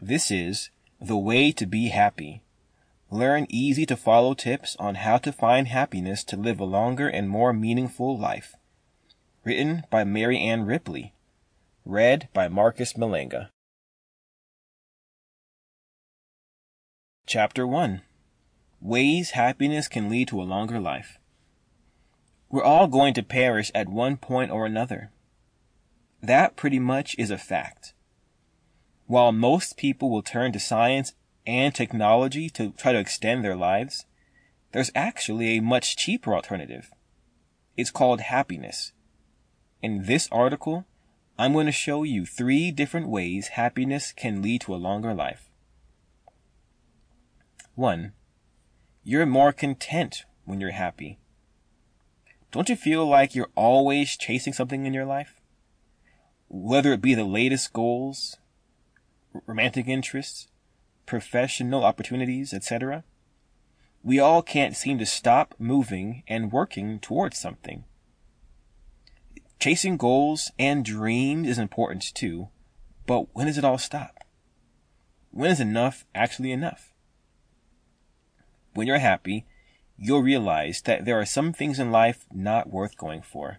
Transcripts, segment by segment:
This is The Way to Be Happy. Learn easy to follow tips on how to find happiness to live a longer and more meaningful life. Written by Mary Ann Ripley. Read by Marcus Malanga. Chapter 1. Ways Happiness Can Lead to a Longer Life. We're all going to perish at one point or another. That pretty much is a fact. While most people will turn to science and technology to try to extend their lives, there's actually a much cheaper alternative. It's called happiness. In this article, I'm going to show you 3 different ways happiness can lead to a longer life. 1. You're more content when you're happy. Don't you feel like you're always chasing something in your life? Whether it be the latest goals, romantic interests, professional opportunities, etc. We all can't seem to stop moving and working towards something. Chasing goals and dreams is important too, but when does it all stop? When is enough actually enough? When you're happy, you'll realize that there are some things in life not worth going for.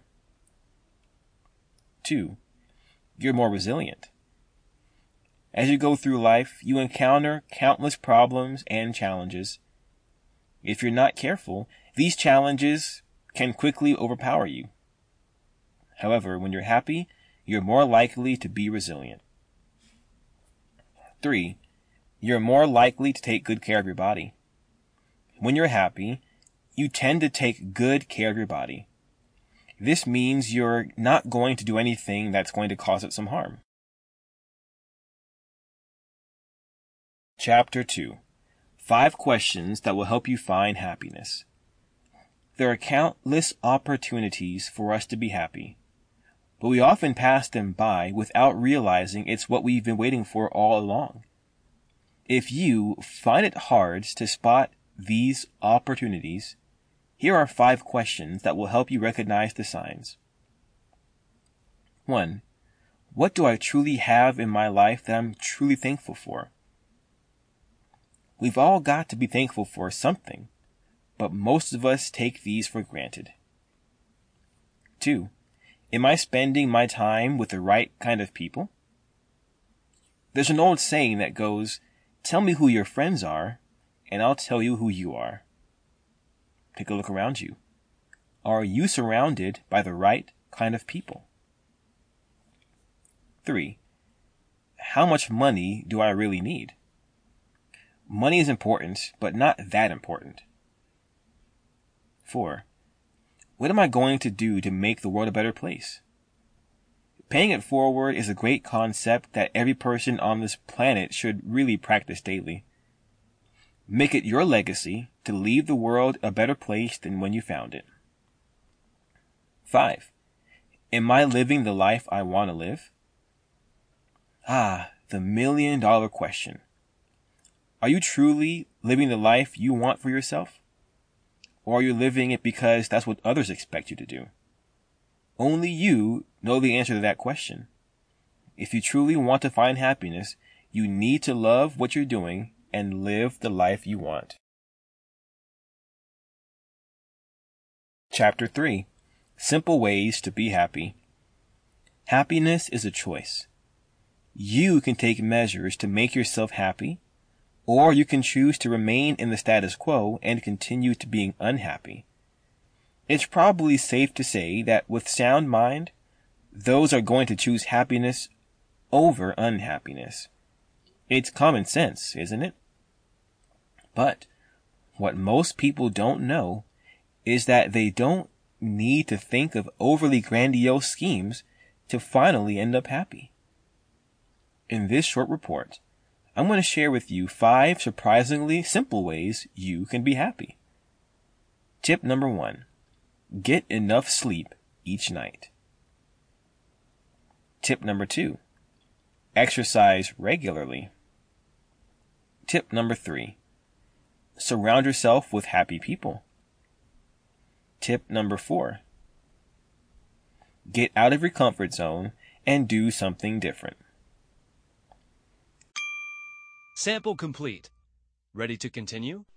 2. You're more resilient. As you go through life, you encounter countless problems and challenges. If you're not careful, these challenges can quickly overpower you. However, when you're happy, you're more likely to be resilient. 3. You're more likely to take good care of your body. When you're happy, you tend to take good care of your body. This means you're not going to do anything that's going to cause it some harm. Chapter 2. 5 questions that will help you find happiness. There are countless opportunities for us to be happy, but we often pass them by without realizing it's what we've been waiting for all along. If you find it hard to spot these opportunities, here are 5 questions that will help you recognize the signs. 1. What do I truly have in my life that I'm truly thankful for? We've all got to be thankful for something, but most of us take these for granted. 2. Am I spending my time with the right kind of people? There's an old saying that goes, "Tell me who your friends are, and I'll tell you who you are." Take a look around you. Are you surrounded by the right kind of people? 3. How much money do I really need? Money is important, but not that important. 4. What am I going to do to make the world a better place? Paying it forward is a great concept that every person on this planet should really practice daily. Make it your legacy to leave the world a better place than when you found it. 5. Am I living the life I want to live? The $1,000,000 question. Are you truly living the life you want for yourself? Or are you living it because that's what others expect you to do? Only you know the answer to that question. If you truly want to find happiness, you need to love what you're doing and live the life you want. Chapter 3. Simple Ways to Be Happy. Happiness is a choice. You can take measures to make yourself happy, or you can choose to remain in the status quo and continue to being unhappy. It's probably safe to say that with sound mind, those are going to choose happiness over unhappiness. It's common sense, isn't it? But what most people don't know is that they don't need to think of overly grandiose schemes to finally end up happy. In this short report, I'm going to share with you 5 surprisingly simple ways you can be happy. Tip number 1. Get enough sleep each night. Tip number 2. Exercise regularly. Tip number 3. Surround yourself with happy people. Tip number 4. Get out of your comfort zone and do something different. Sample complete. Ready to continue?